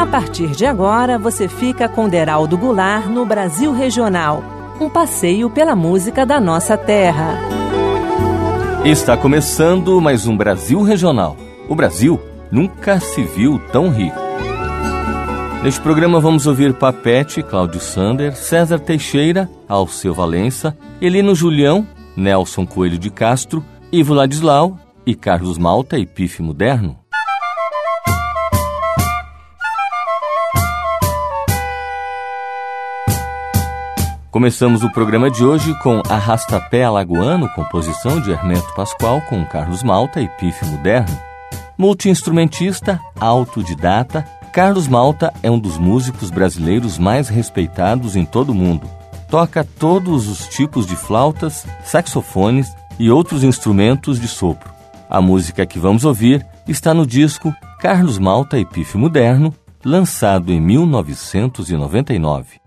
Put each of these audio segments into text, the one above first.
A partir de agora, você fica com Deraldo Goulart no Brasil Regional, um passeio pela música da nossa terra. Está começando mais um Brasil Regional. O Brasil nunca se viu tão rico. Neste programa vamos ouvir Papete, Cláudio Sander, César Teixeira, Alceu Valença, Elino Julião, Nelson Coelho de Castro, Ivo Ladislau e Carlos Malta e Pife Moderno. Começamos o programa de hoje com Arrastapé Alagoano, composição de Hermeto Pascoal com Carlos Malta e Pife Moderno. Multi-instrumentista, autodidata, Carlos Malta é um dos músicos brasileiros mais respeitados em todo o mundo. Toca todos os tipos de flautas, saxofones e outros instrumentos de sopro. A música que vamos ouvir está no disco Carlos Malta e Pife Moderno, lançado em 1999.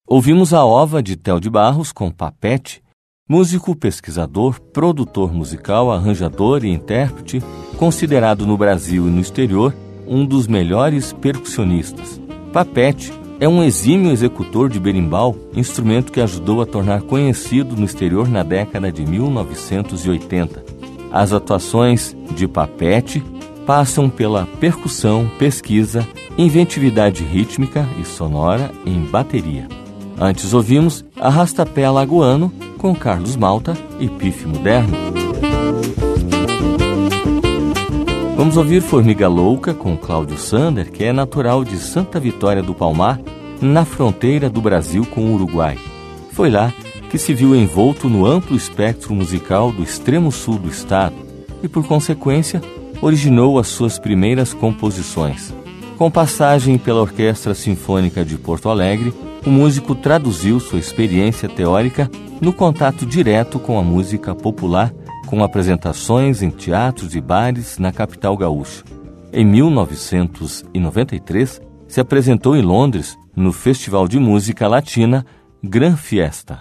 Ouvimos a ova de Théo de Barros com Papete, músico, pesquisador, produtor musical, arranjador e intérprete, considerado no Brasil e no exterior um dos melhores percussionistas. Papete é um exímio executor de berimbau, instrumento que ajudou a tornar conhecido no exterior na década de 1980. As atuações de Papete passam pela percussão, pesquisa, inventividade rítmica e sonora em bateria. Antes ouvimos Arrastapé Alagoano com Carlos Malta e Pife Moderno. Vamos ouvir Formiga Louca com Cláudio Sander, que é natural de Santa Vitória do Palmar, na fronteira do Brasil com o Uruguai. Foi lá que se viu envolto no amplo espectro musical do extremo sul do estado e, por consequência, originou as suas primeiras composições. Com passagem pela Orquestra Sinfônica de Porto Alegre, o músico traduziu sua experiência teórica no contato direto com a música popular, com apresentações em teatros e bares na capital gaúcha. Em 1993, se apresentou em Londres, no Festival de Música Latina Gran Fiesta.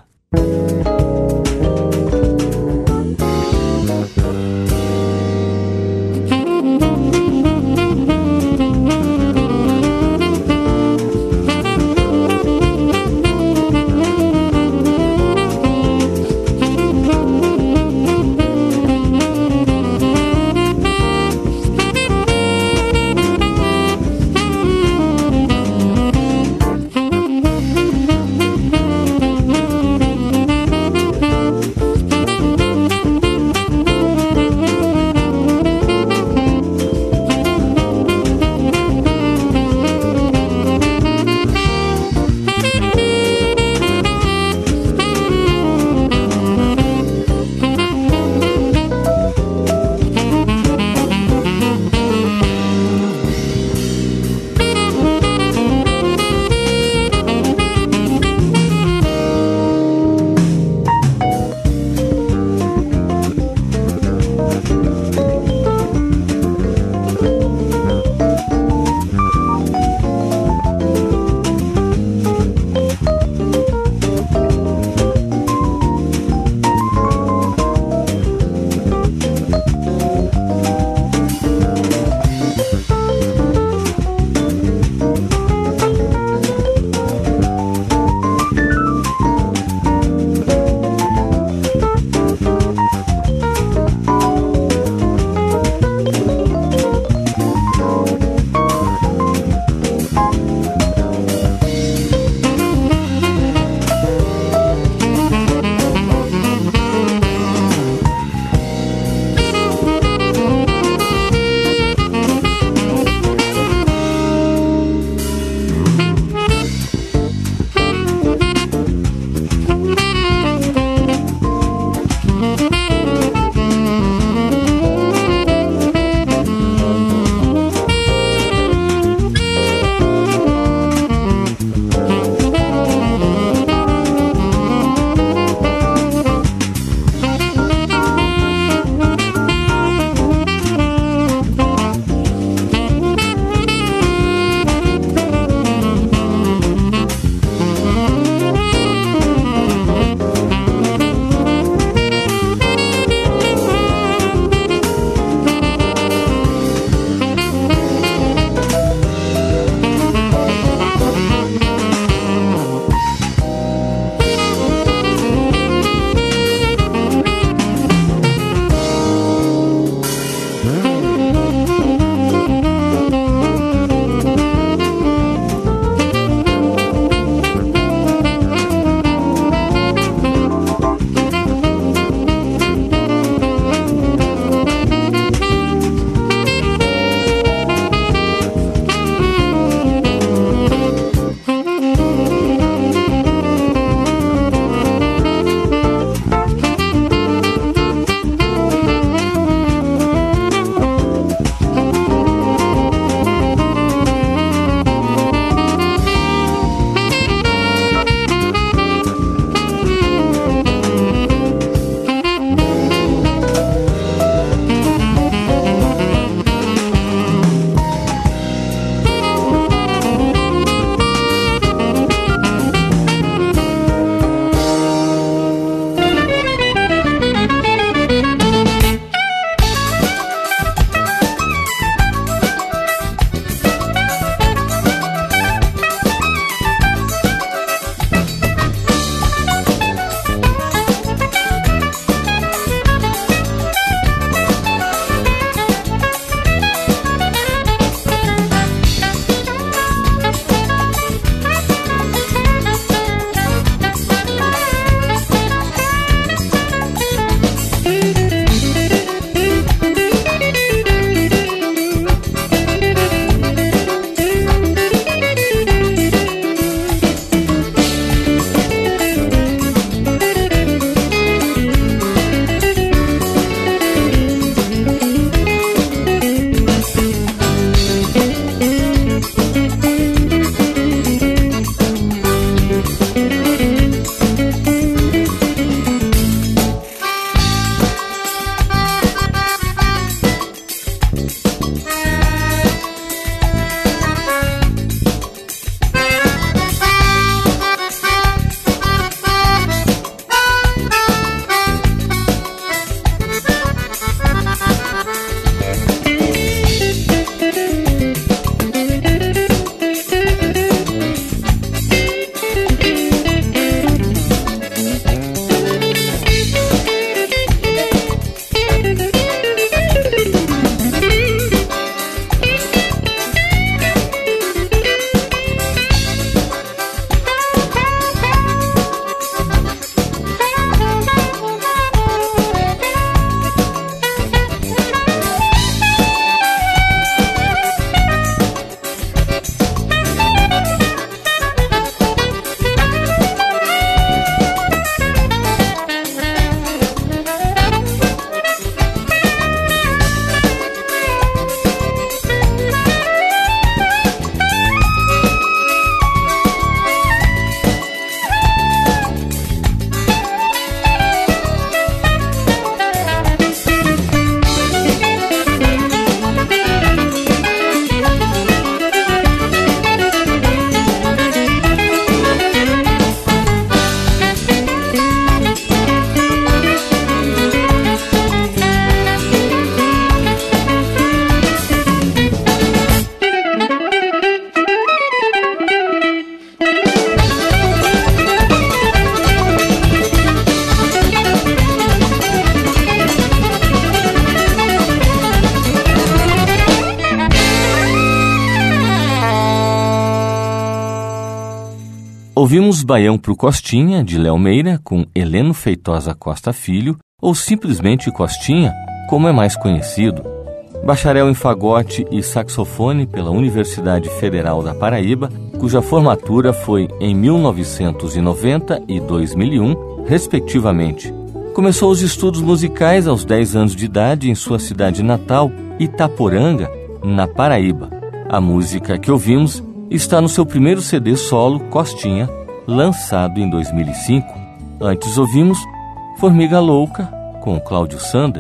Ouvimos Baião pro Costinha, de Léo Meira, com Heleno Feitosa Costa Filho, ou simplesmente Costinha, como é mais conhecido. Bacharel em fagote e saxofone pela Universidade Federal da Paraíba, cuja formatura foi em 1990 e 2001, respectivamente. Começou os estudos musicais aos 10 anos de idade em sua cidade natal, Itaporanga, na Paraíba. A música que ouvimos está no seu primeiro CD solo, Costinha, lançado em 2005. Antes ouvimos Formiga Louca, com Cláudio Sander.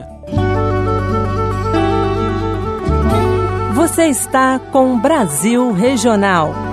Você está com Brasil Regional.